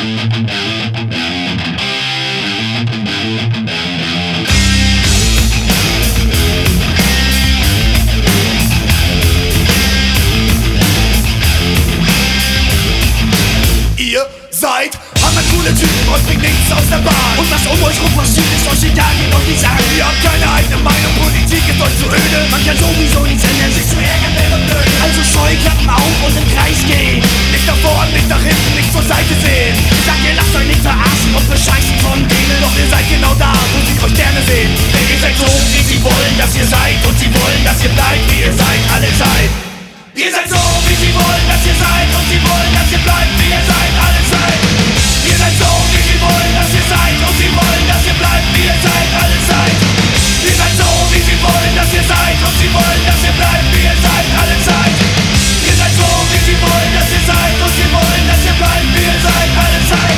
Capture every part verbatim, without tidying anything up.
Ihr seid hammer coole Typen und bringt nichts aus der Bahn. Und was um euch rum passiert, ist euch egal, geht noch nicht sagen. Ihr habt keine eigene Meinung, Politik ist euch zu öde. Man kann sowieso nichts ändern, sich zu ärgern wäre blöd. Also Scheuklappen auf und im Kreis gehen. Nicht nach vorn, nicht nach hinten, nicht zur Seite sehen. Ich sag, ihr lasst euch nicht verarschen und bescheißen von denen. Doch ihr seid genau da, wo sie euch gerne sehen. Denn ihr seid so, wie sie wollen, dass ihr seid. Und sie wollen, dass ihr bleibt, wie ihr seid, alle Zeit. Ihr seid so, wie sie wollen, dass ihr seid. Und sie wollen, dass ihr bleibt, wie ihr seid, alle Zeit. Ihr seid so, wie sie wollen, dass ihr seid. Und sie wollen, dass ihr bleibt, wie ihr seid, alle Zeit. Ihr seid so, wie sie wollen, dass ihr seid. Und sie wollen, dass ihr bleibt, wie ihr seid, alle Zeit. Ihr seid so, wie sie wollen, dass ihr seid. Und sie wollen, dass ihr bleibt, wie ihr seid, alle Zeit.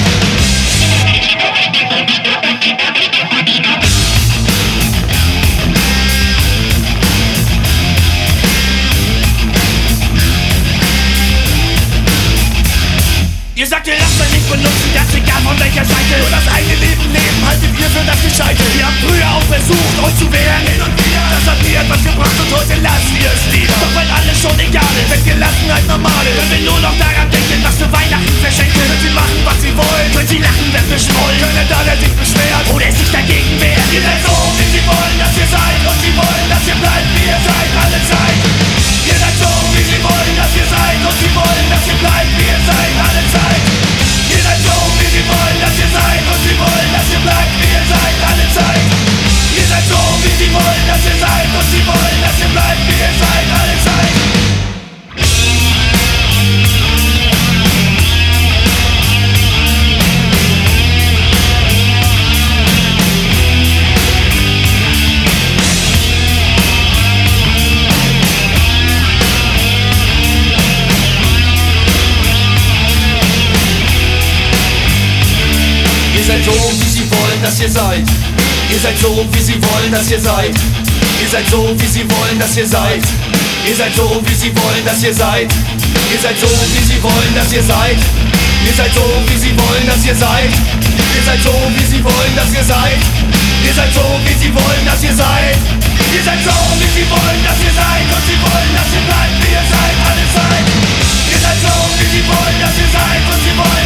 Ihr sagt, ihr lasst euch nicht benutzen, ganz egal von welcher Seite. Nur das eigene Leben leben, haltet ihr für das Gescheite. Ihr habt früher auch versucht, euch zu wehren, hin und wieder. Das hat nie etwas gebracht und heute lasst ihr es lieber. Doch weil alles schon egal ist, wenn Gelassenheit normal ist. Wenn wir nur noch daran denken, was für Weihnachten verschenken. Können sie machen, was sie wollen, können sie lachen, wer beschmollen. Keiner da, der sich beschwert oder sich dagegen wehrt. Ihr seid so, wie sie wollen, dass ihr seid. Und sie wollen, dass ihr bleibt, wie ihr seid, alle Zeit. Ihr seid so, wie sie wollen, dass ihr seid. Und sie wollen, dass ihr bleibt, wie ihr seid, alle Zeit. Ihr seid so, wie sie wollen, dass ihr seid. Und sie wollen, dass ihr bleibt, wie ihr seid, alle Zeit. Ihr seid so, wie sie wollen, dass ihr seid. Und sie wollen, dass ihr bleibt, wie ihr seid, alle Zeit. Ihr seid so, wie sie wollen, dass ihr seid. Ihr seid so, wie sie wollen, dass ihr seid. Ihr seid so, wie sie wollen, dass ihr seid. Ihr seid so, wie sie wollen, dass ihr seid. Ihr seid so, wie sie wollen, dass ihr seid. Ihr seid so, wie sie wollen, dass ihr seid. Ihr seid so, wie sie wollen, dass ihr seid. Ihr seid so, wie sie wollen, dass ihr seid. Ihr seid so, wie sie wollen, dass ihr seid. Und sie wollen, dass ihr bleibt, wie ihr seid, alle Zeit. Ihr seid so, wie sie wollen, dass ihr seid. Und sie wollen,